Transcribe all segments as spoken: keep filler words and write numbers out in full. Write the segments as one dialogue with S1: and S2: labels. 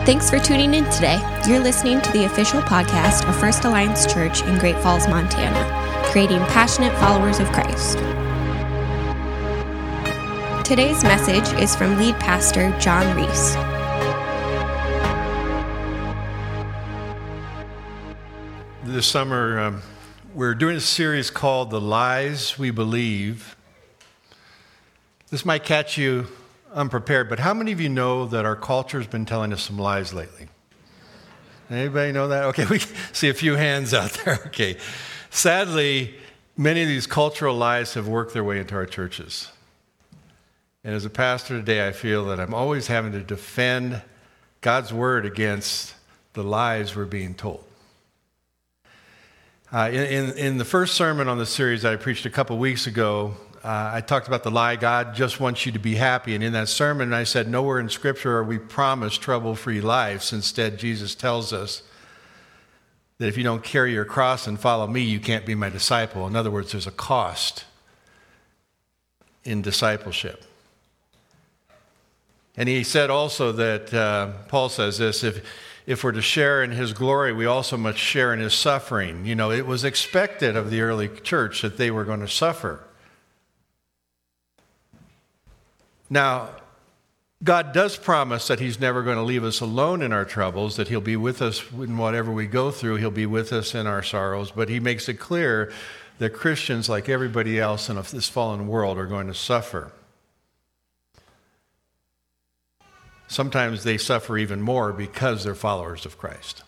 S1: Thanks for tuning in today. You're listening to the official podcast of First Alliance Church in Great Falls, Montana, creating passionate followers of Christ. Today's message is from lead pastor John Reese.
S2: This summer, um, we're doing a series called The Lies We Believe. This might catch you unprepared, but how many of you know that our culture has been telling us some lies lately? Anybody know that? Okay, we see a few hands out there. Okay. Sadly, many of these cultural lies have worked their way into our churches. And as a pastor today, I feel that I'm always having to defend God's word against the lies we're being told. Uh, in, in, in the first sermon on the series that I preached a couple weeks ago, uh, I talked about the lie, God just wants you to be happy. And in that sermon, I said, nowhere in Scripture are we promised trouble-free lives. Instead, Jesus tells us that if you don't carry your cross and follow me, you can't be my disciple. In other words, there's a cost in discipleship. And he said also that, uh, Paul says this, if If we're to share in his glory, we also must share in his suffering. You know, it was expected of the early church that they were going to suffer. Now, God does promise that he's never going to leave us alone in our troubles, that he'll be with us in whatever we go through. He'll be with us in our sorrows. But he makes it clear that Christians, like everybody else in this fallen world, are going to suffer. Sometimes they suffer even more because they're followers of Christ.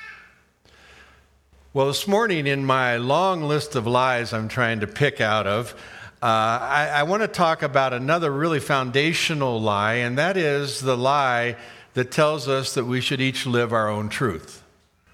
S2: Well, this morning in my long list of lies I'm trying to pick out of, uh, I, I want to talk about another really foundational lie, and that is the lie that tells us that we should each live our own truth.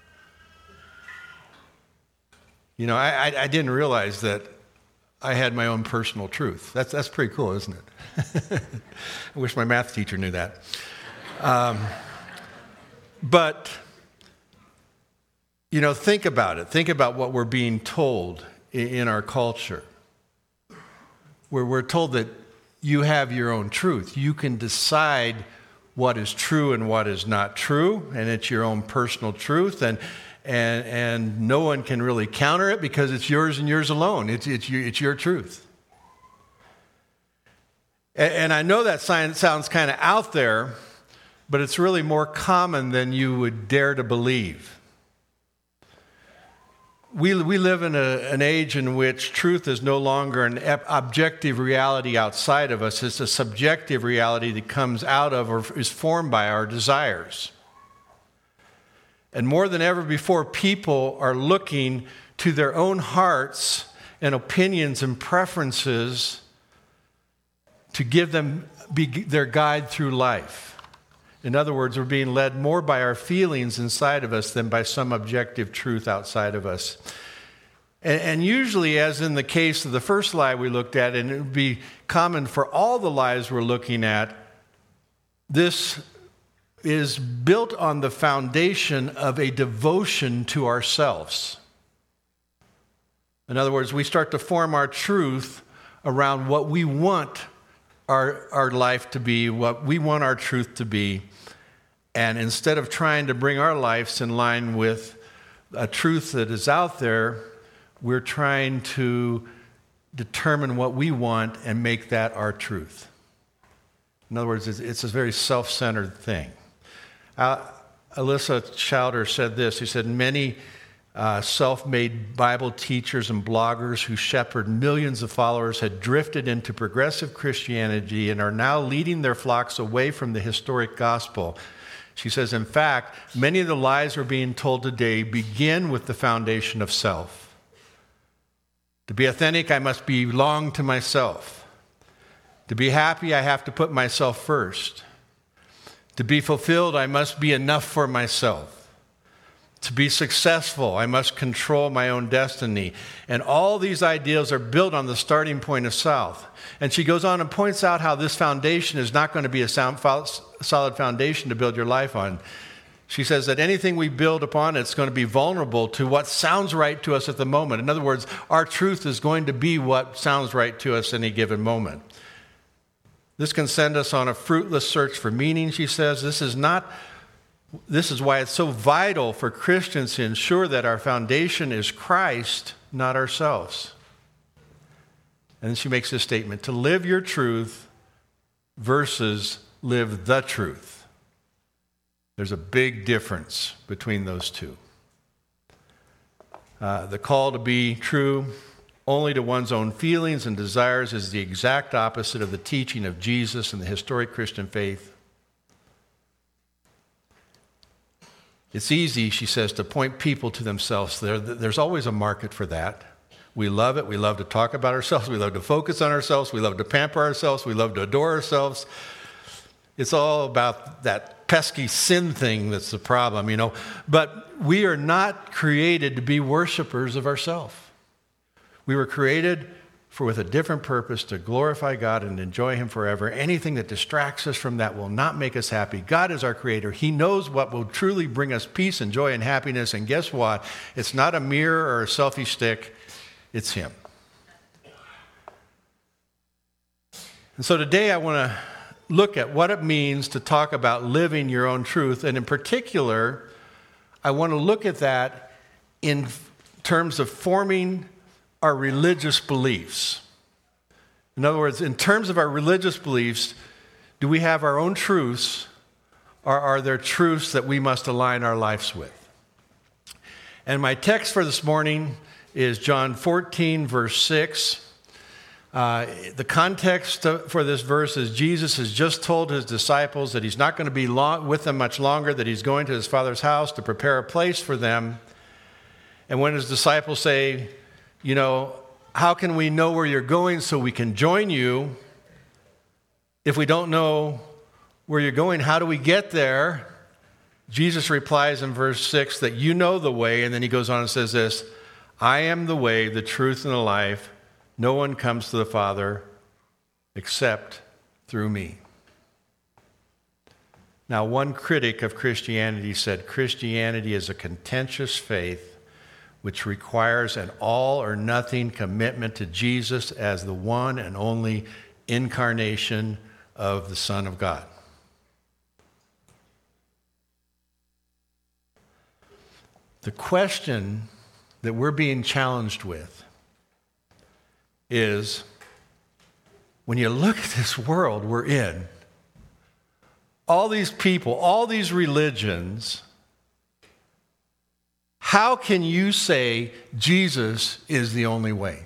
S2: You know, I, I, I didn't realize that I had my own personal truth. That's, that's pretty cool, isn't it? I wish my math teacher knew that. Um, but, you know, think about it. Think about what we're being told in, in our culture. Where we're told that you have your own truth. You can decide what is true and what is not true, and it's your own personal truth, and and and no one can really counter it because it's yours and yours alone. It's it's your, it's your truth. And, and I know that sounds kind of out there, but it's really more common than you would dare to believe. We, we live in a, an age in which truth is no longer an objective reality outside of us. It's a subjective reality that comes out of or is formed by our desires. And more than ever before, people are looking to their own hearts and opinions and preferences to give them be their guide through life. In other words, we're being led more by our feelings inside of us than by some objective truth outside of us. And, and usually, as in the case of the first lie we looked at, and it would be common for all the lies we're looking at, this is built on the foundation of a devotion to ourselves. In other words, we start to form our truth around what we want our, our life to be, what we want our truth to be. And instead of trying to bring our lives in line with a truth that is out there, we're trying to determine what we want and make that our truth. In other words, it's a very self-centered thing. Uh, Alyssa Chowder said this. He said, many uh, self-made Bible teachers and bloggers who shepherd millions of followers had drifted into progressive Christianity and are now leading their flocks away from the historic gospel. She says, in fact, many of the lies we're being told today begin with the foundation of self. To be authentic, I must belong to myself. To be happy, I have to put myself first. To be fulfilled, I must be enough for myself. To be successful, I must control my own destiny. And all these ideals are built on the starting point of self. And she goes on and points out how this foundation is not going to be a sound, solid foundation to build your life on. She says that anything we build upon, it's going to be vulnerable to what sounds right to us at the moment. In other words, our truth is going to be what sounds right to us any given moment. This can send us on a fruitless search for meaning, she says. This is not This is why it's so vital for Christians to ensure that our foundation is Christ, not ourselves. And then she makes this statement, to live your truth versus live the truth. There's a big difference between those two. Uh, the call to be true only to one's own feelings and desires is the exact opposite of the teaching of Jesus and the historic Christian faith. It's easy, she says, to point people to themselves. There, there's always a market for that. We love it. We love to talk about ourselves. We love to focus on ourselves. We love to pamper ourselves. We love to adore ourselves. It's all about that pesky sin thing that's the problem, you know. But we are not created to be worshipers of ourselves. We were created for with a different purpose to glorify God and enjoy Him forever. Anything that distracts us from that will not make us happy. God is our creator. He knows what will truly bring us peace and joy and happiness. And guess what? It's not a mirror or a selfie stick. It's Him. And so today I want to look at what it means to talk about living your own truth. And in particular, I want to look at that in terms of forming our religious beliefs. In other words, in terms of our religious beliefs, do we have our own truths, or are there truths that we must align our lives with? And my text for this morning is John fourteen, verse six. Uh, the context for this verse is Jesus has just told his disciples that he's not going to be long, with them much longer, that he's going to his Father's house to prepare a place for them. And when his disciples say, you know, how can we know where you're going so we can join you? If we don't know where you're going, how do we get there? Jesus replies in verse six that you know the way, and then he goes on and says this, I am the way, the truth, and the life. No one comes to the Father except through me. Now, one critic of Christianity said Christianity is a contentious faith which requires an all or nothing commitment to Jesus as the one and only incarnation of the Son of God. The question that we're being challenged with is, when you look at this world we're in, all these people, all these religions, how can you say Jesus is the only way?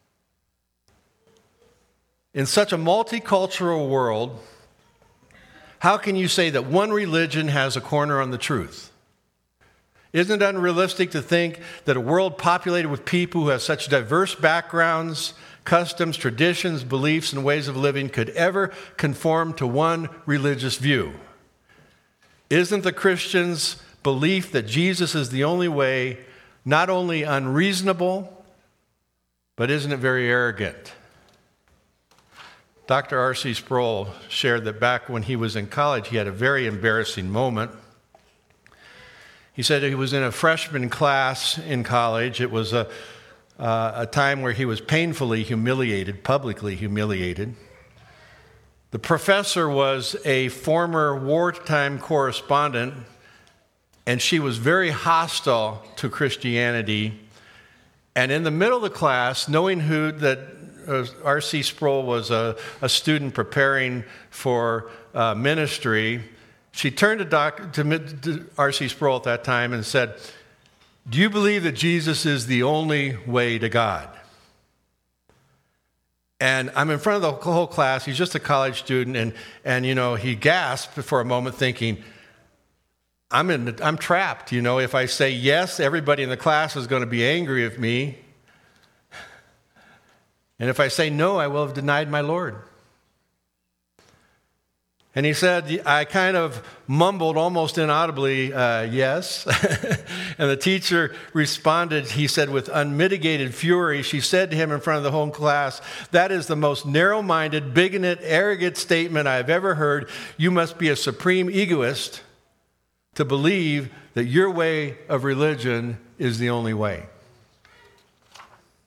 S2: In such a multicultural world, how can you say that one religion has a corner on the truth? Isn't it unrealistic to think that a world populated with people who have such diverse backgrounds, customs, traditions, beliefs, and ways of living could ever conform to one religious view? Isn't the Christian's belief that Jesus is the only way not only unreasonable, but isn't it very arrogant? Doctor R C Sproul shared that back when he was in college, he had a very embarrassing moment. He said he was in a freshman class in college. It was a, uh, a time where he was painfully humiliated, publicly humiliated. The professor was a former wartime correspondent, and she was very hostile to Christianity. And in the middle of the class, knowing who that uh, R C Sproul was a, a student preparing for uh, ministry, she turned to, doc, to, to R C Sproul at that time and said, do you believe that Jesus is the only way to God? And I'm in front of the whole class. He's just a college student. And, and you know, he gasped for a moment thinking, I'm, in, I'm trapped. You know, if I say yes, everybody in the class is going to be angry of me. And if I say no, I will have denied my Lord. And he said, I kind of mumbled almost inaudibly, uh, yes. And the teacher responded, he said, with unmitigated fury. She said to him in front of the whole class, that is the most narrow-minded, bigoted, arrogant statement I have ever heard. You must be a supreme egoist to believe that your way of religion is the only way.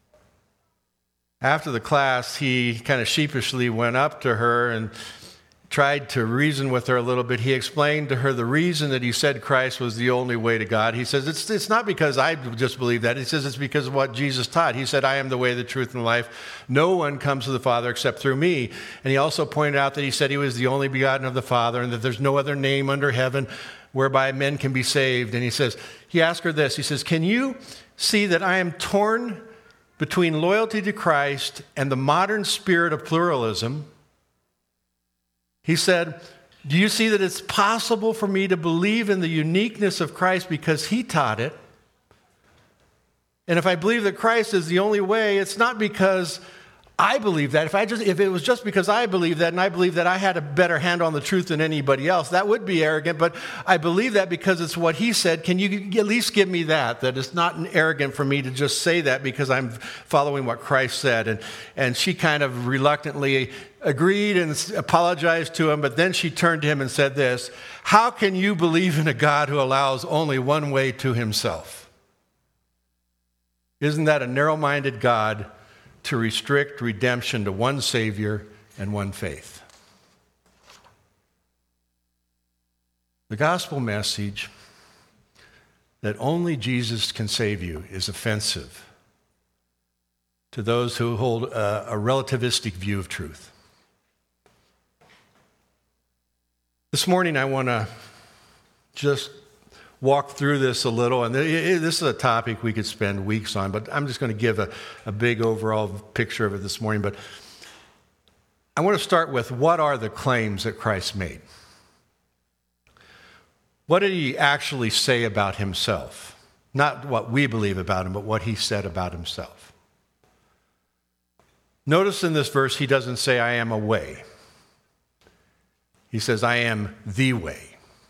S2: After the class, he kind of sheepishly went up to her and tried to reason with her a little bit, he explained to her the reason that he said Christ was the only way to God. He says, it's, it's not because I just believe that. He says it's because of what Jesus taught. He said, I am the way, the truth, and the life. No one comes to the Father except through me. And he also pointed out that he said he was the only begotten of the Father and that there's no other name under heaven whereby men can be saved. And he says, he asked her this. He says, can you see that I am torn between loyalty to Christ and the modern spirit of pluralism? He said, do you see that it's possible for me to believe in the uniqueness of Christ because he taught it? And if I believe that Christ is the only way, it's not because I believe that. If I just, if it was just because I believe that and I believe that I had a better handle on the truth than anybody else, that would be arrogant. But I believe that because it's what he said. Can you at least give me that? That it's not arrogant for me to just say that because I'm following what Christ said. And, and she kind of reluctantly agreed and apologized to him. But then she turned to him and said this, how can you believe in a God who allows only one way to himself? Isn't that a narrow-minded God to restrict redemption to one Savior and one faith? The gospel message that only Jesus can save you is offensive to those who hold a, a relativistic view of truth. This morning I want to just walk through this a little, and this is a topic we could spend weeks on, but I'm just going to give a, a big overall picture of it this morning. But I want to start with, what are the claims that Christ made? What did he actually say about himself? Not what we believe about him, but what he said about himself. Notice in this verse, he doesn't say, I am a way. He says, I am the way.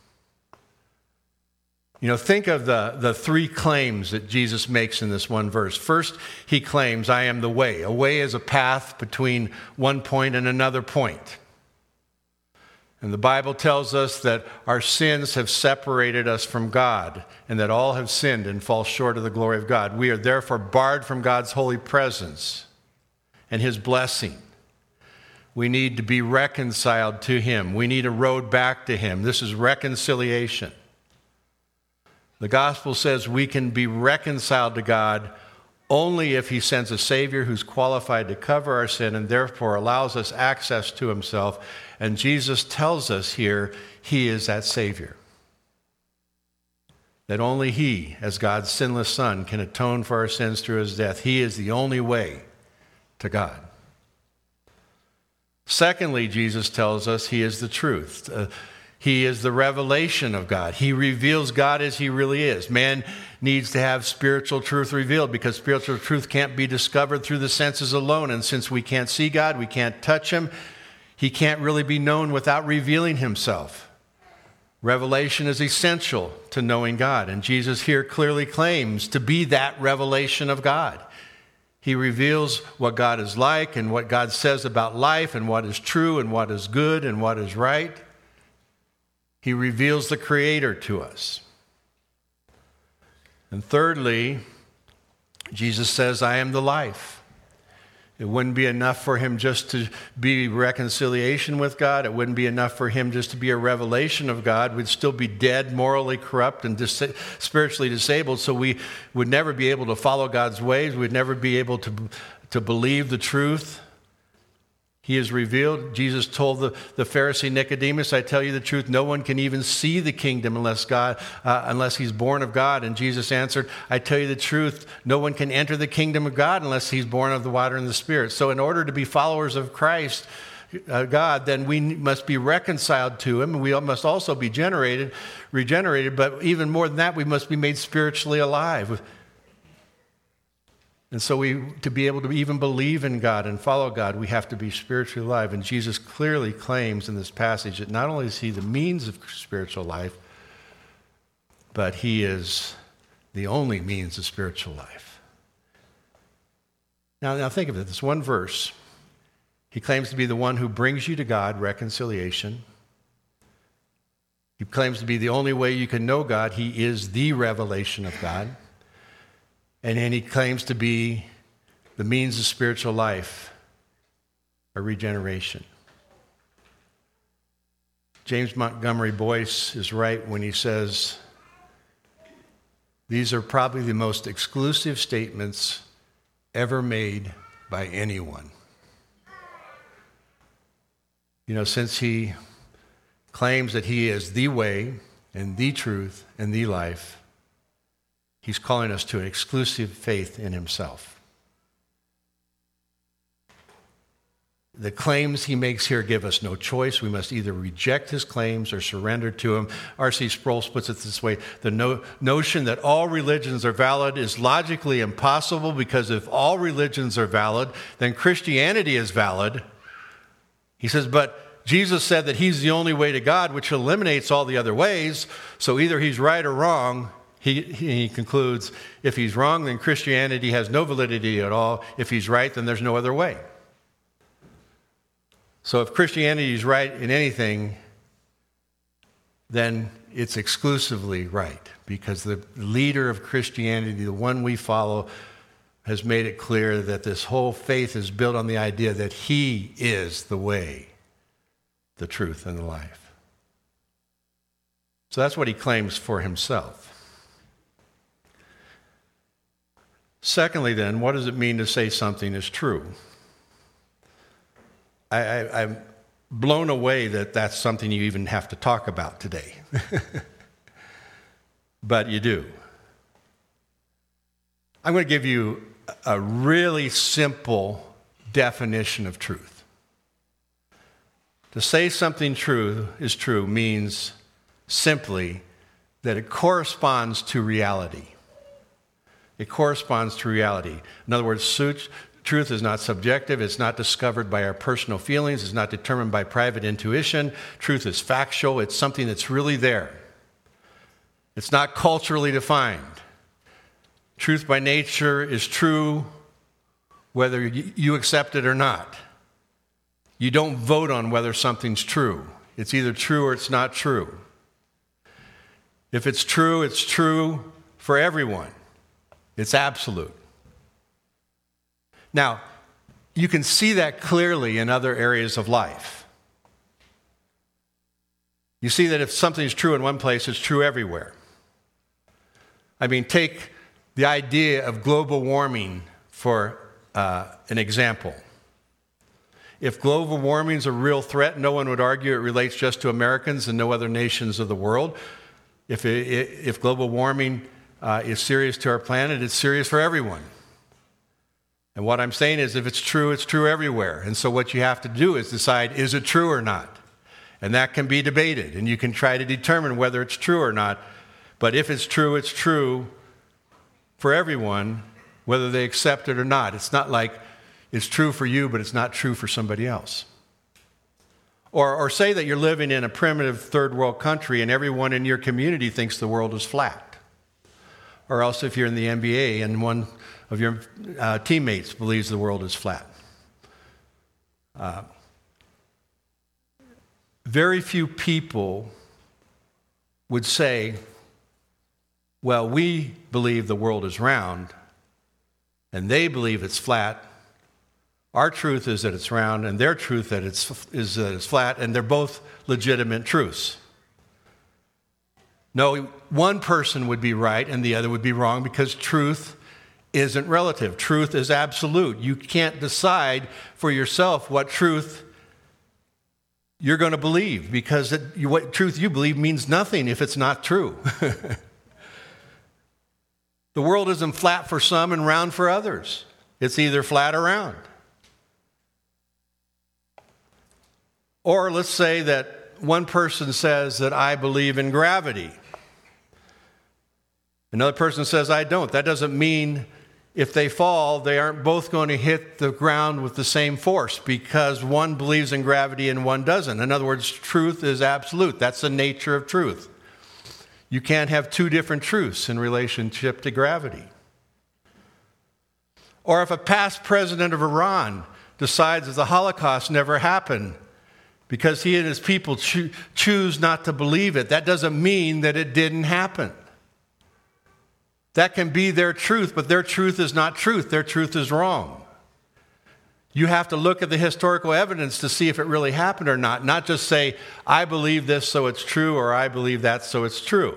S2: You know, think of the, the three claims that Jesus makes in this one verse. First, he claims, I am the way. A way is a path between one point and another point. And the Bible tells us that our sins have separated us from God, and that all have sinned and fall short of the glory of God. We are therefore barred from God's holy presence and his blessing. We need to be reconciled to him. We need a road back to him. This is reconciliation. The gospel says we can be reconciled to God only if he sends a Savior who's qualified to cover our sin and therefore allows us access to himself. And Jesus tells us here he is that Savior. That only he, as God's sinless Son, can atone for our sins through his death. He is the only way to God. Secondly, Jesus tells us he is the truth. Uh, He is the revelation of God. He reveals God as he really is. Man needs to have spiritual truth revealed because spiritual truth can't be discovered through the senses alone. And since we can't see God, we can't touch him, he can't really be known without revealing himself. Revelation is essential to knowing God. And Jesus here clearly claims to be that revelation of God. He reveals what God is like and what God says about life and what is true and what is good and what is right. He reveals the Creator to us. And thirdly, Jesus says, I am the life. It wouldn't be enough for him just to be reconciliation with God. It wouldn't be enough for him just to be a revelation of God. We'd still be dead, morally corrupt, and dis- spiritually disabled, so we would never be able to follow God's ways. We'd never be able to, to believe the truth. He is revealed. Jesus told the, the Pharisee Nicodemus, I tell you the truth, no one can even see the kingdom unless God, uh, unless he's born of God. And Jesus answered, I tell you the truth, no one can enter the kingdom of God unless he's born of the water and the Spirit. So in order to be followers of Christ, uh, God, then we must be reconciled to him. And we must also be generated, regenerated. But even more than that, we must be made spiritually alive. And so we, to be able to even believe in God and follow God, we have to be spiritually alive. And Jesus clearly claims in this passage that not only is he the means of spiritual life, but he is the only means of spiritual life. Now, now think of it. This one verse. He claims to be the one who brings you to God, reconciliation. He claims to be the only way you can know God. He is the revelation of God. And then he claims to be the means of spiritual life, or regeneration. James Montgomery Boyce is right when he says, these are probably the most exclusive statements ever made by anyone. You know, since he claims that he is the way and the truth and the life, he's calling us to an exclusive faith in himself. The claims he makes here give us no choice. We must either reject his claims or surrender to him. R C Sproul puts it this way: the no- notion that all religions are valid is logically impossible, because if all religions are valid, then Christianity is valid. He says, but Jesus said that he's the only way to God, which eliminates all the other ways. So either he's right or wrong. He, he concludes, if he's wrong, then Christianity has no validity at all. If he's right, then there's no other way. So if Christianity is right in anything, then it's exclusively right, because the leader of Christianity, the one we follow, has made it clear that this whole faith is built on the idea that he is the way, the truth, and the life. So that's what he claims for himself. Secondly, then, what does it mean to say something is true? I, I, I'm blown away that that's something you even have to talk about today. But you do. I'm going to give you a really simple definition of truth. To say something true is true means simply that it corresponds to reality. It corresponds to reality. In other words, truth is not subjective. It's not discovered by our personal feelings. It's not determined by private intuition. Truth is factual. It's something that's really there. It's not culturally defined. Truth by nature is true whether you accept it or not. You don't vote on whether something's true. It's either true or it's not true. If it's true, it's true for everyone. It's absolute. Now, you can see that clearly in other areas of life. You see that if something's true in one place, it's true everywhere. I mean, take the idea of global warming for uh, an example. If global warming is a real threat, no one would argue it relates just to Americans and no other nations of the world. If, it, if global warming uh, is serious to our planet, it's serious for everyone. And what I'm saying is, if it's true, it's true everywhere. And so what you have to do is decide, is it true or not? And that can be debated, and you can try to determine whether it's true or not. But if it's true, it's true for everyone, whether they accept it or not. It's not like it's true for you, but it's not true for somebody else. Or, or say that you're living in a primitive third world country and everyone in your community thinks the world is flat. Or else if you're in the N B A and one of your uh, teammates believes the world is flat. Uh, very few people would say, well, we believe the world is round, and they believe it's flat. Our truth is that it's round, and their truth that it's, is that it's flat, and they're both legitimate truths. No, one person would be right and the other would be wrong, because truth isn't relative. Truth is absolute. You can't decide for yourself what truth you're going to believe, because it, you, what truth you believe means nothing if it's not true. The world isn't flat for some and round for others. It's either flat or round. Or let's say that one person says that I believe in gravity. Another person says I don't. That doesn't mean if they fall, they aren't both going to hit the ground with the same force, because one believes in gravity and one doesn't. In other words, truth is absolute. That's the nature of truth. You can't have two different truths in relationship to gravity. Or if a past president of Iran decides that the Holocaust never happened because he and his people cho- choose not to believe it, that doesn't mean that it didn't happen. That can be their truth, but their truth is not truth. Their truth is wrong. You have to look at the historical evidence to see if it really happened or not, not just say, I believe this so it's true, or I believe that so it's true.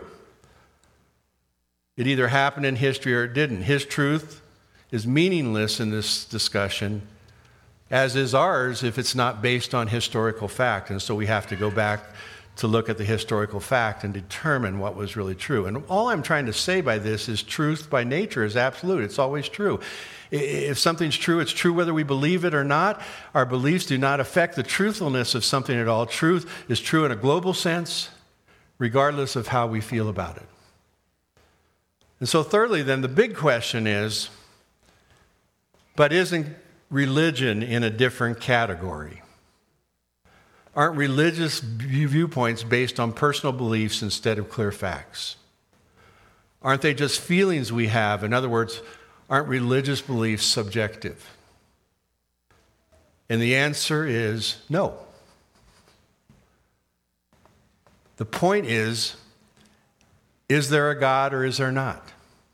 S2: It either happened in history or it didn't. His truth is meaningless in this discussion, as is ours if it's not based on historical fact. And so we have to go back to look at the historical fact and determine what was really true. And all I'm trying to say by this is truth by nature is absolute. It's always true. If something's true, it's true whether we believe it or not. Our beliefs do not affect the truthfulness of something at all. Truth is true in a global sense, regardless of how we feel about it. And so thirdly, then, the big question is, but isn't religion in a different category? Aren't religious viewpoints based on personal beliefs instead of clear facts? Aren't they just feelings we have? In other words, aren't religious beliefs subjective? And the answer is no. The point is, is there a God or is there not?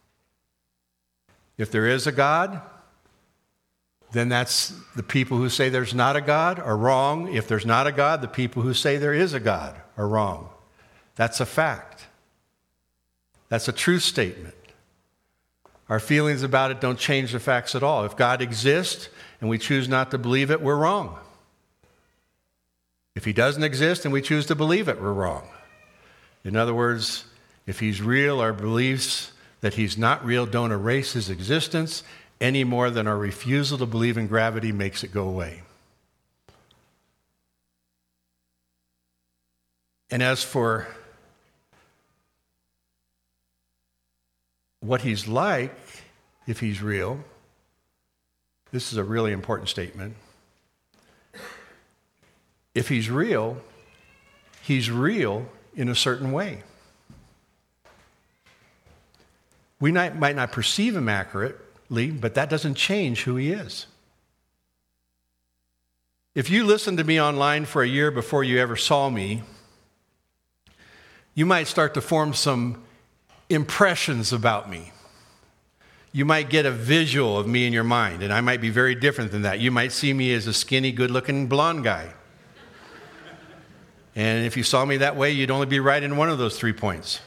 S2: If there is a God, then that's the people who say there's not a God are wrong. If there's not a God, the people who say there is a God are wrong. That's a fact. That's a truth statement. Our feelings about it don't change the facts at all. If God exists and we choose not to believe it, we're wrong. If he doesn't exist and we choose to believe it, we're wrong. In other words, if he's real, our beliefs that he's not real don't erase his existence any more than our refusal to believe in gravity makes it go away. And as for what he's like, if he's real, this is a really important statement. If he's real, he's real in a certain way. We might, might not perceive him accurately, but that doesn't change who he is. If you listened to me online for a year before you ever saw me, you might start to form some impressions about me. You might get a visual of me in your mind, and I might be very different than that. You might see me as a skinny, good-looking blonde guy. And if you saw me that way, you'd only be right in one of those three points.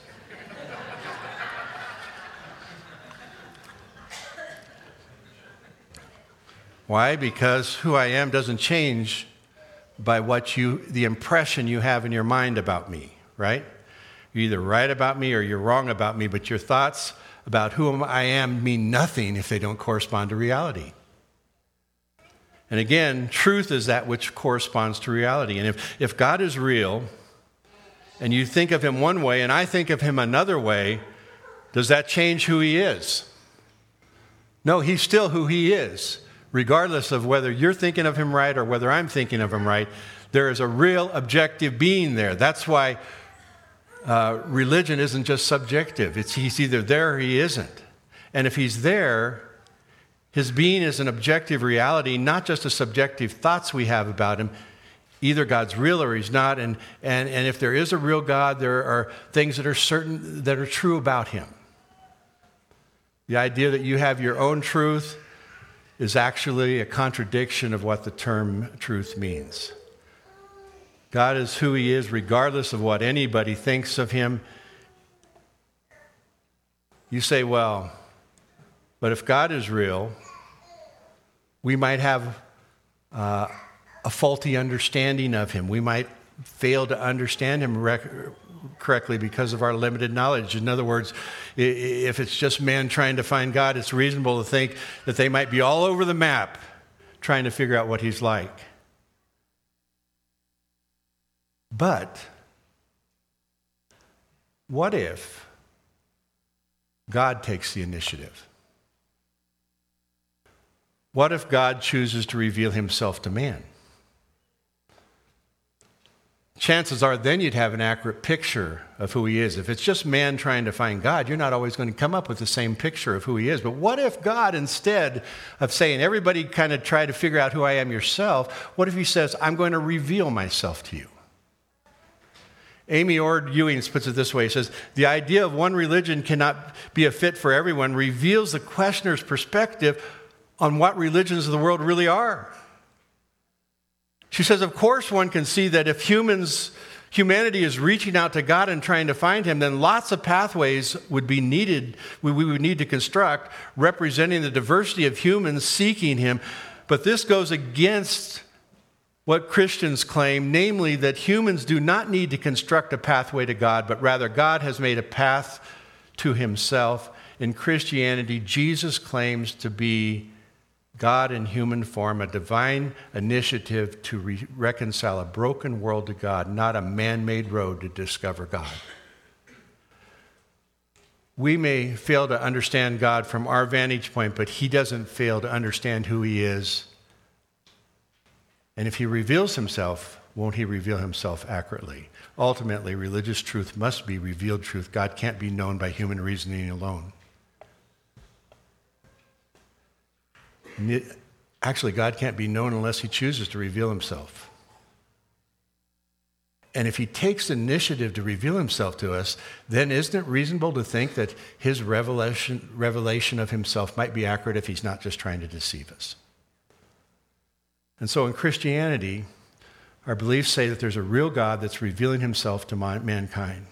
S2: Why? Because who I am doesn't change by what you, the impression you have in your mind about me, right? You're either right about me or you're wrong about me, but your thoughts about who I am mean nothing if they don't correspond to reality. And again, truth is that which corresponds to reality. And if, if God is real, and you think of him one way and I think of him another way, does that change who he is? No, he's still who he is. Regardless of whether you're thinking of him right or whether I'm thinking of him right, there is a real objective being there. That's why uh, religion isn't just subjective. It's he's either there or he isn't. And if he's there, his being is an objective reality, not just the subjective thoughts we have about him. Either God's real or he's not. And, and, and if there is a real God, there are things that are certain, that are true about him. The idea that you have your own truth is actually a contradiction of what the term truth means. God is who he is, regardless of what anybody thinks of him. You say, well, but if God is real, we might have uh, a faulty understanding of him. We might fail to understand him rec- correctly because of our limited knowledge. In other words, if it's just man trying to find God, it's reasonable to think that they might be all over the map trying to figure out what he's like. But what if God takes the initiative? What if God chooses to reveal himself to man? Chances are then you'd have an accurate picture of who he is. If it's just man trying to find God, you're not always going to come up with the same picture of who he is. But what if God, instead of saying, everybody kind of try to figure out who I am yourself, what if he says, I'm going to reveal myself to you? Amy Ord Ewings puts it this way. He says, the idea of one religion cannot be a fit for everyone reveals the questioner's perspective on what religions of the world really are. She says, of course one can see that if humans, humanity is reaching out to God and trying to find him, then lots of pathways would be needed, we, we would need to construct, representing the diversity of humans seeking him. But this goes against what Christians claim, namely that humans do not need to construct a pathway to God, but rather God has made a path to himself. In Christianity, Jesus claims to be God in human form, a divine initiative to re- reconcile a broken world to God, not a man-made road to discover God. We may fail to understand God from our vantage point, but he doesn't fail to understand who he is. And if he reveals himself, won't he reveal himself accurately? Ultimately, religious truth must be revealed truth. God can't be known by human reasoning alone. Actually, God can't be known unless he chooses to reveal himself. And if he takes initiative to reveal himself to us, then isn't it reasonable to think that his revelation, revelation of himself might be accurate if he's not just trying to deceive us? And so in Christianity, our beliefs say that there's a real God that's revealing himself to mankind.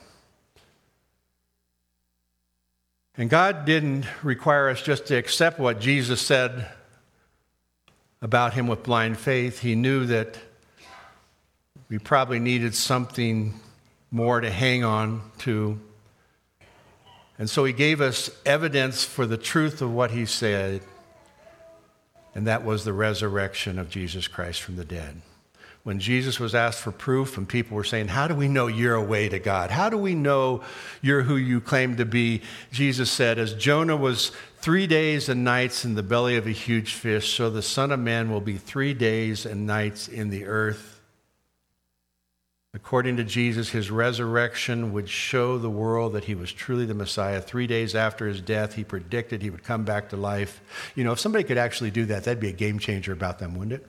S2: And God didn't require us just to accept what Jesus said about him with blind faith. He knew that we probably needed something more to hang on to. And so he gave us evidence for the truth of what he said, and that was the resurrection of Jesus Christ from the dead. When Jesus was asked for proof and people were saying, how do we know you're a way to God? How do we know you're who you claim to be? Jesus said, as Jonah was three days and nights in the belly of a huge fish, so the Son of Man will be three days and nights in the earth. According to Jesus, his resurrection would show the world that he was truly the Messiah. Three days after his death, he predicted he would come back to life. You know, if somebody could actually do that, that'd be a game changer about them, wouldn't it?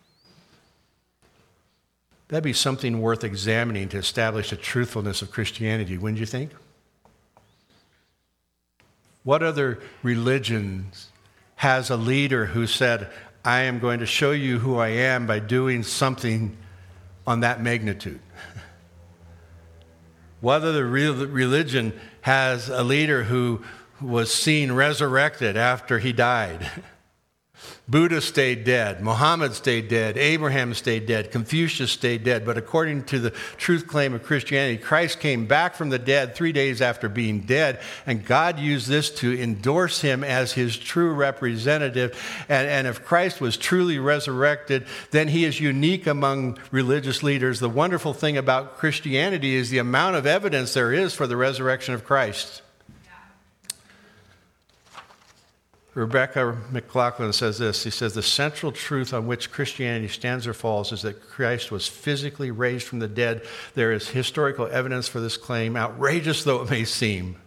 S2: That'd be something worth examining to establish the truthfulness of Christianity, wouldn't you think? What other religion has a leader who said, I am going to show you who I am by doing something on that magnitude? What other religion has a leader who was seen resurrected after he died? Buddha stayed dead, Muhammad stayed dead, Abraham stayed dead, Confucius stayed dead. But according to the truth claim of Christianity, Christ came back from the dead three days after being dead, and God used this to endorse him as his true representative. And, and if Christ was truly resurrected, then he is unique among religious leaders. The wonderful thing about Christianity is the amount of evidence there is for the resurrection of Christ. Rebecca McLaughlin says this. He says, the central truth on which Christianity stands or falls is that Christ was physically raised from the dead. There is historical evidence for this claim, outrageous though it may seem.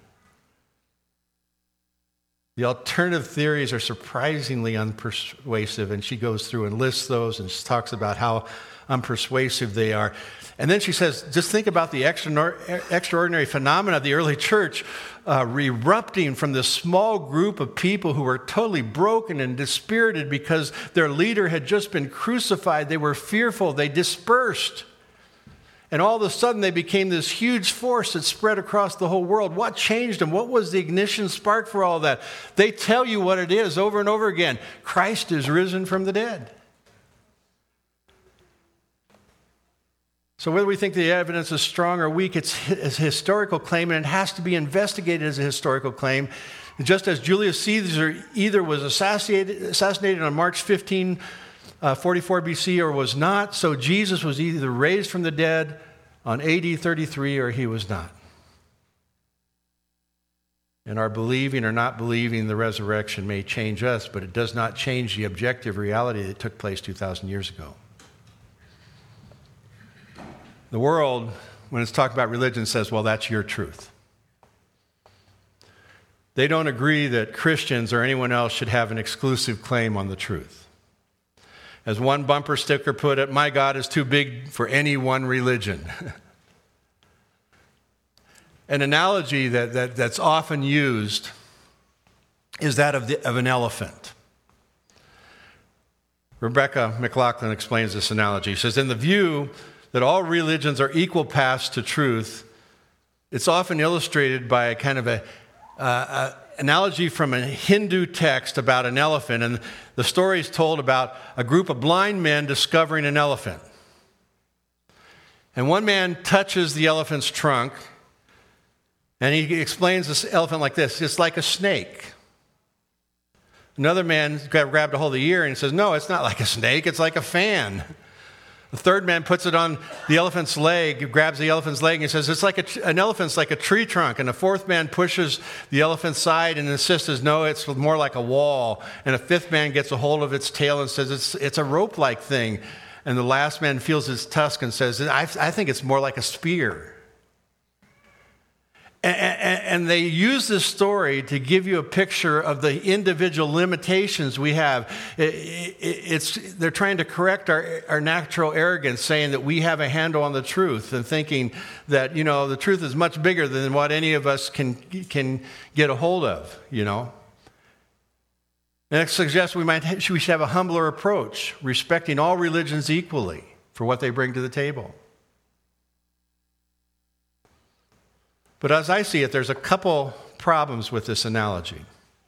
S2: The alternative theories are surprisingly unpersuasive, and she goes through and lists those and talks about how unpersuasive they are. And then she says, just think about the extraordinary phenomena of the early church uh, erupting from this small group of people who were totally broken and dispirited because their leader had just been crucified. They were fearful. They dispersed. And all of a sudden, they became this huge force that spread across the whole world. What changed them? What was the ignition spark for all that? They tell you what it is over and over again. Christ is risen from the dead. So whether we think the evidence is strong or weak, it's a historical claim, and it has to be investigated as a historical claim. Just as Julius Caesar either was assassinated, assassinated on March fifteenth, forty-four B C, or was not, so Jesus was either raised from the dead on A D thirty-three or he was not. And our believing or not believing the resurrection may change us, but it does not change the objective reality that took place two thousand years ago. The world, when it's talking about religion, says, well, that's your truth. They don't agree that Christians or anyone else should have an exclusive claim on the truth. As one bumper sticker put it, my God is too big for any one religion. An analogy that, that, that's often used is that of, the, of an elephant. Rebecca McLaughlin explains this analogy. She says, in the view that all religions are equal paths to truth, it's often illustrated by a kind of a, uh, a analogy from a Hindu text about an elephant. And the story is told about a group of blind men discovering an elephant. And one man touches the elephant's trunk, and he explains this elephant like this: it's like a snake. Another man grabbed a hold of the ear and says, no, it's not like a snake, it's like a fan. The third man puts it on the elephant's leg, grabs the elephant's leg, and says, it's like a, an elephant's like a tree trunk. And the fourth man pushes the elephant's side and insists, no, it's more like a wall. And a fifth man gets a hold of its tail and says, it's, it's a rope-like thing. And the last man feels its tusk and says, I, I think it's more like a spear. And, and, and they use this story to give you a picture of the individual limitations we have. It, it, it's, they're trying to correct our, our natural arrogance, saying that we have a handle on the truth and thinking that, you know, the truth is much bigger than what any of us can, can get a hold of, you know. And it suggests we might we should have a humbler approach, respecting all religions equally for what they bring to the table. But as I see it, there's a couple problems with this analogy.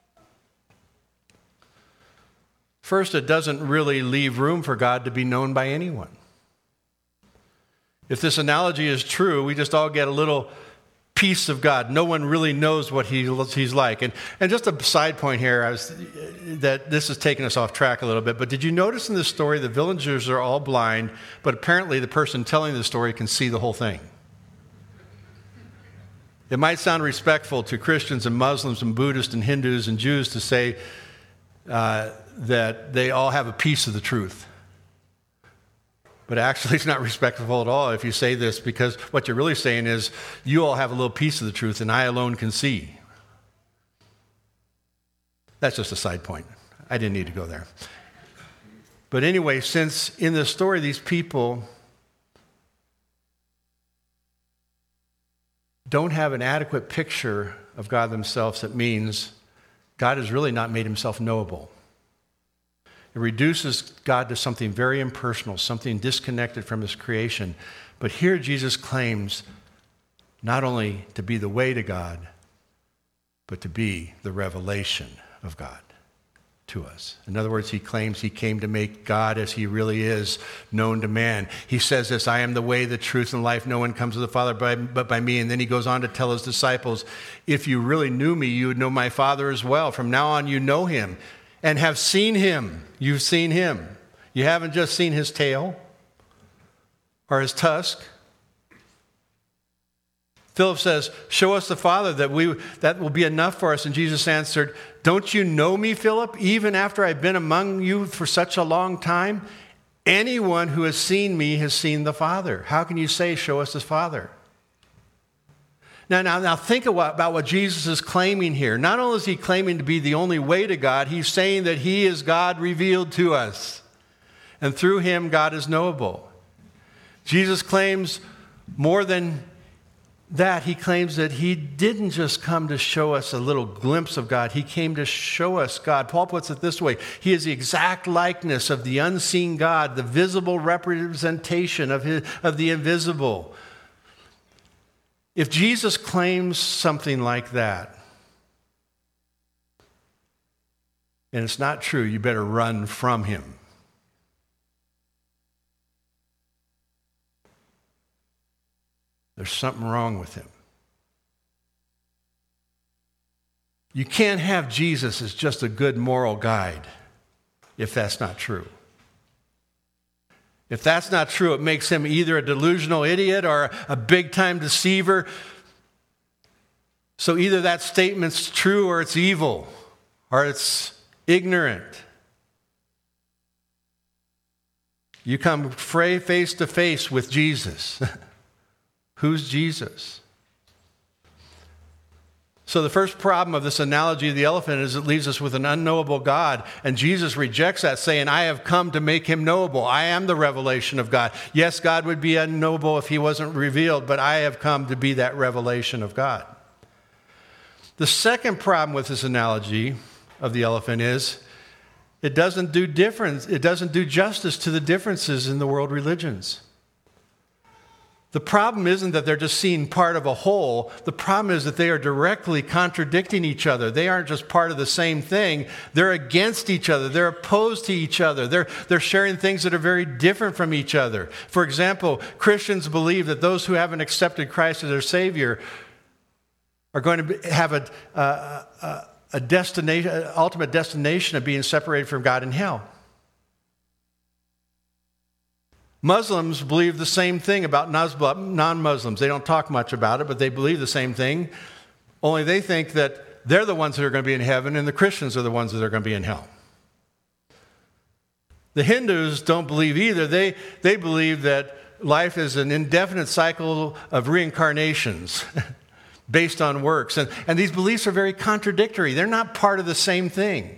S2: First, it doesn't really leave room for God to be known by anyone. If this analogy is true, we just all get a little piece of God. No one really knows what he, he's like. And, and just a side point here, I was, that this is taking us off track a little bit, but did you notice in this story the villagers are all blind, but apparently the person telling the story can see the whole thing? It might sound respectful to Christians and Muslims and Buddhists and Hindus and Jews to say uh, that they all have a piece of the truth. But actually, it's not respectful at all if you say this, because what you're really saying is, you all have a little piece of the truth and I alone can see. That's just a side point. I didn't need to go there. But anyway, since in this story, these people don't have an adequate picture of God themselves, it means God has really not made himself knowable. It reduces God to something very impersonal, something disconnected from his creation. But here Jesus claims not only to be the way to God, but to be the revelation of God to us. In other words, he claims he came to make God as he really is known to man. He says this, I am the way, the truth, and life. No one comes to the Father but by me. And then he goes on to tell his disciples, if you really knew me, you would know my Father as well. From now on, you know him and have seen him. You've seen him. You haven't just seen his tail or his tusk. Philip says, show us the Father, that we that will be enough for us. And Jesus answered, don't you know me, Philip, even after I've been among you for such a long time? Anyone who has seen me has seen the Father. How can you say, show us the Father? Now, now, now think about what Jesus is claiming here. Not only is he claiming to be the only way to God, he's saying that he is God revealed to us. And through him, God is knowable. Jesus claims more than that. He claims that he didn't just come to show us a little glimpse of God. He came to show us God. Paul puts it this way. He is the exact likeness of the unseen God, the visible representation of, his, of the invisible. If Jesus claims something like that, and it's not true, you better run from him. There's something wrong with him. You can't have Jesus as just a good moral guide if that's not true. If that's not true, it makes him either a delusional idiot or a big-time deceiver. So either that statement's true or it's evil or it's ignorant. You come face to face with Jesus. Who's Jesus? So the first problem of this analogy of the elephant is it leaves us with an unknowable God. And Jesus rejects that, saying, I have come to make him knowable. I am the revelation of God. Yes, God would be unknowable if he wasn't revealed, but I have come to be that revelation of God. The second problem with this analogy of the elephant is It doesn't do difference. It doesn't do justice to the differences in the world religions. The problem isn't that they're just seeing part of a whole. The problem is that they are directly contradicting each other. They aren't just part of the same thing. They're against each other. They're opposed to each other. They're, they're sharing things that are very different from each other. For example, Christians believe that those who haven't accepted Christ as their Savior are going to be, have a, a, a, a destination, an ultimate destination of being separated from God in hell. Muslims believe the same thing about non-Muslims. They don't talk much about it, but they believe the same thing. Only they think that they're the ones that are going to be in heaven and the Christians are the ones that are going to be in hell. The Hindus don't believe either. They, they believe that life is an indefinite cycle of reincarnations based on works. And, and these beliefs are very contradictory. They're not part of the same thing.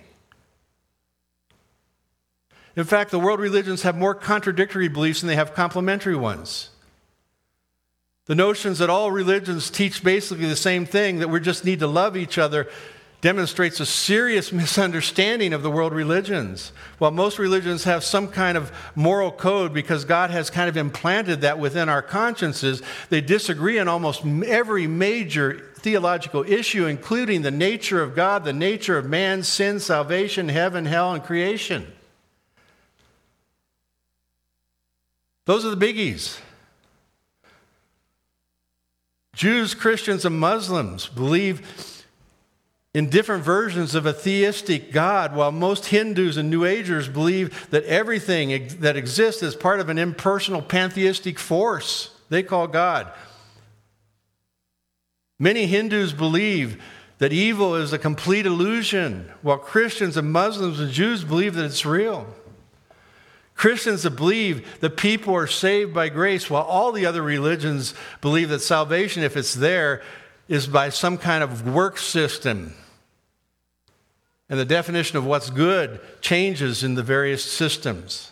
S2: In fact, the world religions have more contradictory beliefs than they have complementary ones. The notions that all religions teach basically the same thing, that we just need to love each other, demonstrates a serious misunderstanding of the world religions. While most religions have some kind of moral code because God has kind of implanted that within our consciences, they disagree on almost every major theological issue, including the nature of God, the nature of man, sin, salvation, heaven, hell, and creation. Those are the biggies. Jews, Christians, and Muslims believe in different versions of a theistic God, while most Hindus and New Agers believe that everything that exists is part of an impersonal pantheistic force they call God. Many Hindus believe that evil is a complete illusion, while Christians and Muslims and Jews believe that it's real. Christians believe that people are saved by grace, while all the other religions believe that salvation, if it's there, is by some kind of work system. And the definition of what's good changes in the various systems.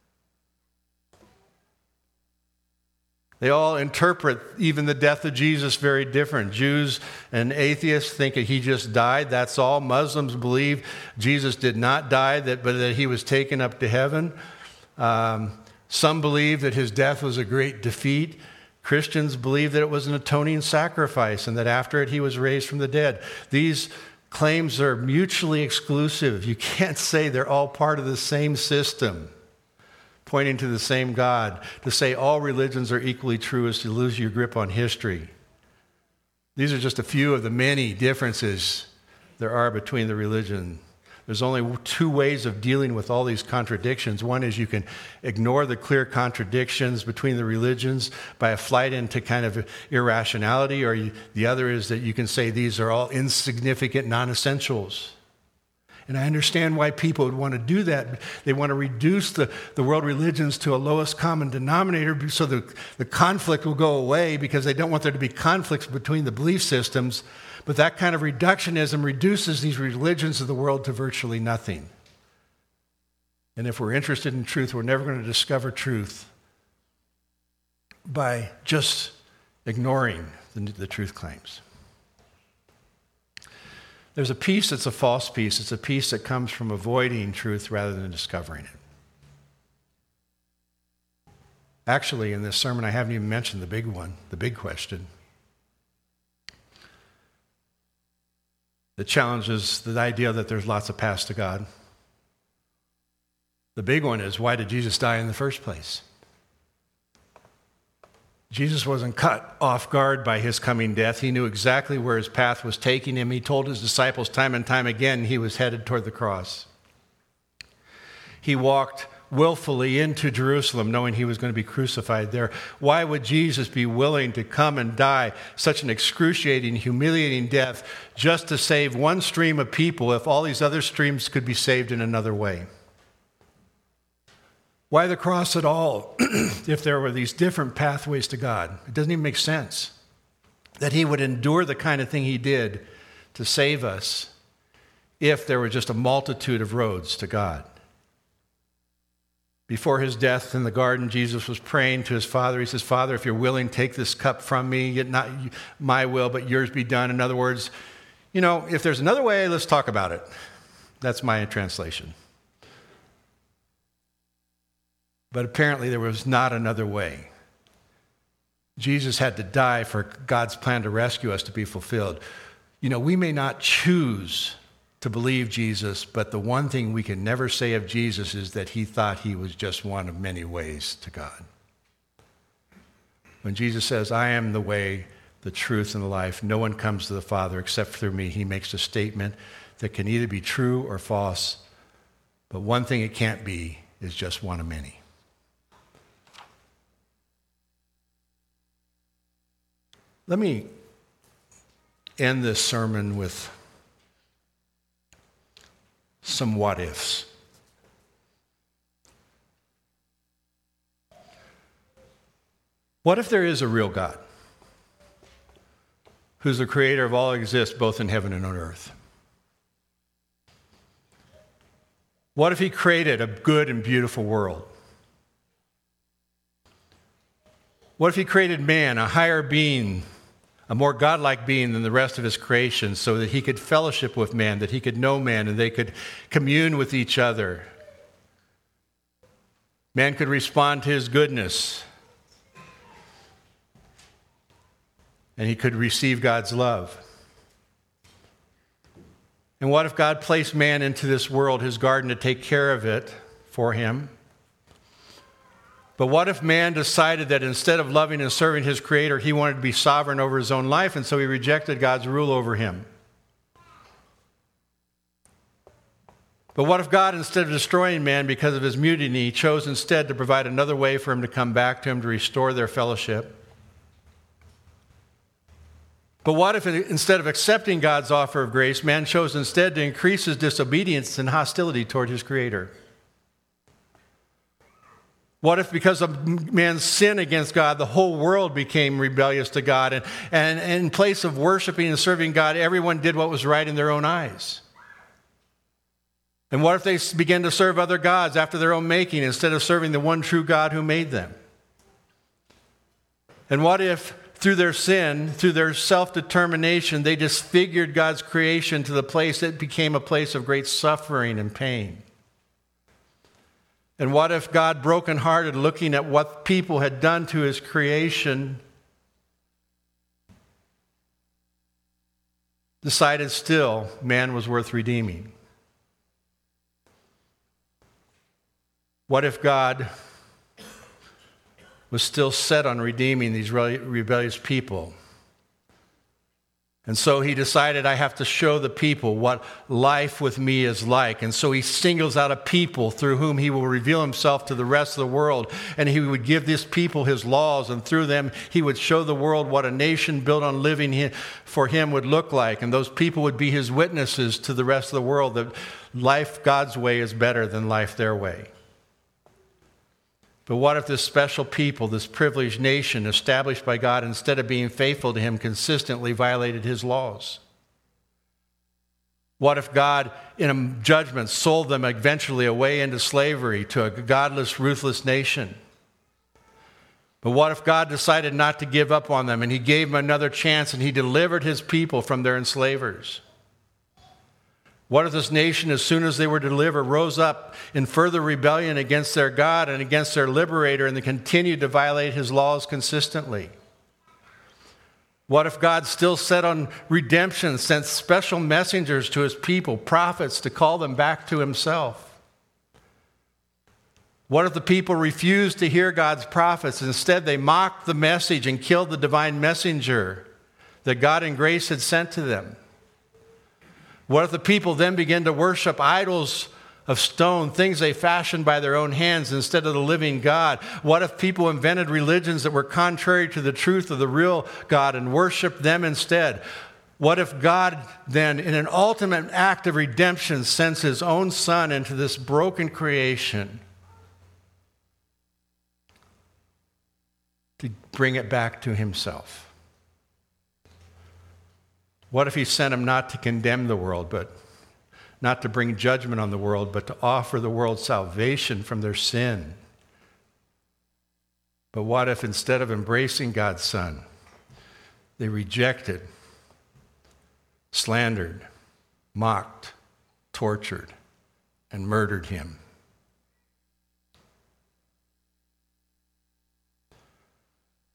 S2: They all interpret even the death of Jesus very different. Jews and atheists think that he just died, that's all. Muslims believe Jesus did not die, that, but that he was taken up to heaven. Um, some believe that his death was a great defeat. Christians believe that it was an atoning sacrifice and that after it he was raised from the dead. These claims are mutually exclusive. You can't say they're all part of the same system, pointing to the same God. To say all religions are equally true is to lose your grip on history. These are just a few of the many differences there are between the religion. There's only two ways of dealing with all these contradictions. One is you can ignore the clear contradictions between the religions by a flight into kind of irrationality, or you, the other is that you can say these are all insignificant non-essentials. And I understand why people would want to do that. They want to reduce the, the world religions to a lowest common denominator so the, the conflict will go away, because they don't want there to be conflicts between the belief systems. But that kind of reductionism reduces these religions of the world to virtually nothing. And if we're interested in truth, we're never going to discover truth by just ignoring the, the truth claims. There's a peace that's a false peace. It's a peace that comes from avoiding truth rather than discovering it. Actually, in this sermon, I haven't even mentioned the big one, the big question. That challenges the idea that there's lots of paths to God. The big one is, why did Jesus die in the first place? Jesus wasn't caught off guard by his coming death. He knew exactly where his path was taking him. He told his disciples time and time again he was headed toward the cross. He walked willfully into Jerusalem knowing he was going to be crucified there. Why would Jesus be willing to come and die such an excruciating, humiliating death just to save one stream of people if all these other streams could be saved in another way? Why the cross at all if there were these different pathways to God? It doesn't even make sense that he would endure the kind of thing he did to save us if there were just a multitude of roads to God. Before his death in the garden, Jesus was praying to his Father. He says, Father, if you're willing, take this cup from me, yet not my will, but yours be done. In other words, you know, if there's another way, let's talk about it. That's my translation. But apparently there was not another way. Jesus had to die for God's plan to rescue us to be fulfilled. You know, we may not choose to believe Jesus, but the one thing we can never say of Jesus is that he thought he was just one of many ways to God. When Jesus says, I am the way, the truth, and the life, no one comes to the Father except through me, he makes a statement that can either be true or false, but one thing it can't be is just one of many. Let me end this sermon with some what ifs. What if there is a real God who's the creator of all that exists both in heaven and on earth? What if he created a good and beautiful world? What if he created man, a higher being, a more godlike being than the rest of his creation, so that he could fellowship with man, that he could know man, and they could commune with each other? Man could respond to his goodness, and he could receive God's love. And what if God placed man into this world, his garden, to take care of it for him? But what if man decided that instead of loving and serving his creator, he wanted to be sovereign over his own life, and so he rejected God's rule over him? But what if God, instead of destroying man because of his mutiny, chose instead to provide another way for him to come back to him to restore their fellowship? But what if, instead of accepting God's offer of grace, man chose instead to increase his disobedience and hostility toward his creator? What if, because of man's sin against God, the whole world became rebellious to God, and, and, and in place of worshiping and serving God, everyone did what was right in their own eyes? And what if they began to serve other gods after their own making instead of serving the one true God who made them? And what if, through their sin, through their self-determination, they disfigured God's creation to the place that became a place of great suffering and pain? And what if God, brokenhearted, looking at what people had done to his creation, decided still man was worth redeeming? What if God was still set on redeeming these rebellious people? And so he decided, I have to show the people what life with me is like. And so he singles out a people through whom he will reveal himself to the rest of the world. And he would give this people his laws, and through them he would show the world what a nation built on living for him would look like. And those people would be his witnesses to the rest of the world that life God's way is better than life their way. But what if this special people, this privileged nation established by God, instead of being faithful to him, consistently violated his laws? What if God, in a judgment, sold them eventually away into slavery to a godless, ruthless nation? But what if God decided not to give up on them, and he gave them another chance, and he delivered his people from their enslavers? What if this nation, as soon as they were delivered, rose up in further rebellion against their God and against their liberator, and they continued to violate his laws consistently? What if God, still set on redemption, sent special messengers to his people, prophets, to call them back to himself? What if the people refused to hear God's prophets? Instead, they mocked the message and killed the divine messenger that God in grace had sent to them? What if the people then began to worship idols of stone, things they fashioned by their own hands instead of the living God? What if people invented religions that were contrary to the truth of the real God and worshiped them instead? What if God then, in an ultimate act of redemption, sends his own Son into this broken creation to bring it back to himself? What if he sent him not to condemn the world, but not to bring judgment on the world, but to offer the world salvation from their sin? But what if, instead of embracing God's Son, they rejected, slandered, mocked, tortured, and murdered him?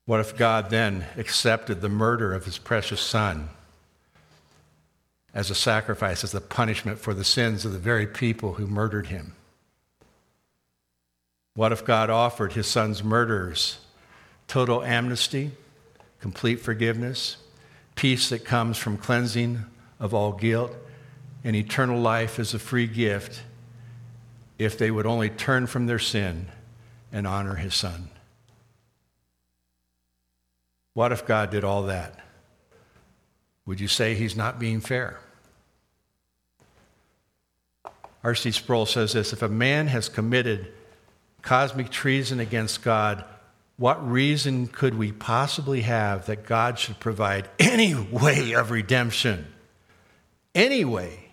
S2: What if God then accepted the murder of his precious son as a sacrifice, as a punishment for the sins of the very people who murdered him? What if God offered his son's murderers total amnesty, complete forgiveness, peace that comes from cleansing of all guilt, and eternal life as a free gift if they would only turn from their sin and honor his son? What if God did all that? Would you say he's not being fair? R C Sproul says this: if a man has committed cosmic treason against God, what reason could we possibly have that God should provide any way of redemption? Any way.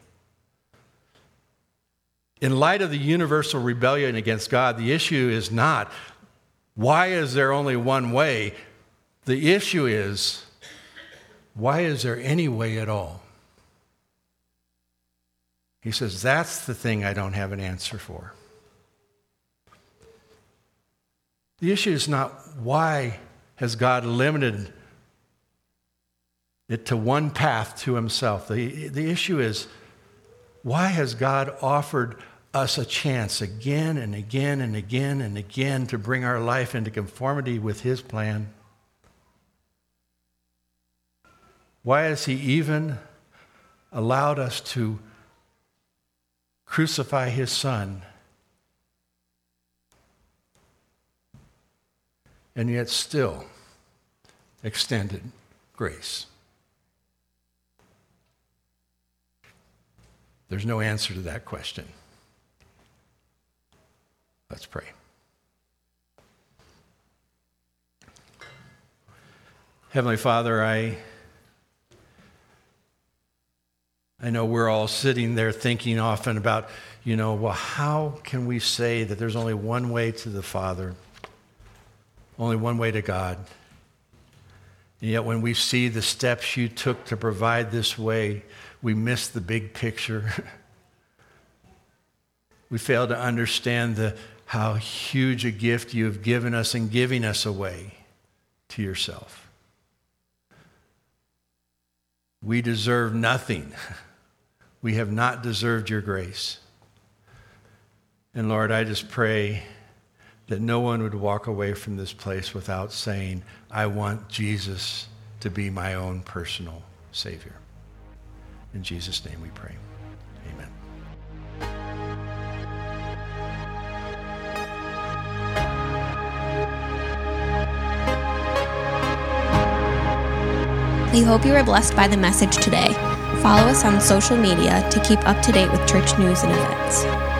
S2: In light of the universal rebellion against God, the issue is not, why is there only one way? The issue is, why is there any way at all? He says, that's the thing I don't have an answer for. The issue is not why has God limited it to one path to himself. The, the issue is, why has God offered us a chance again and again and again and again to bring our life into conformity with his plan? Why has he even allowed us to crucify his son, and yet still extended grace? There's no answer to that question. Let's pray. Heavenly Father, I I know we're all sitting there thinking often about, you know, well, how can we say that there's only one way to the Father, only one way to God? And yet when we see the steps you took to provide this way, we miss the big picture. We fail to understand the, how huge a gift you have given us in giving us away to yourself. We deserve nothing. We have not deserved your grace. And Lord, I just pray that no one would walk away from this place without saying, I want Jesus to be my own personal Savior. In Jesus' name we pray. Amen.
S1: We hope you were blessed by the message today. Follow us on social media to keep up to date with church news and events.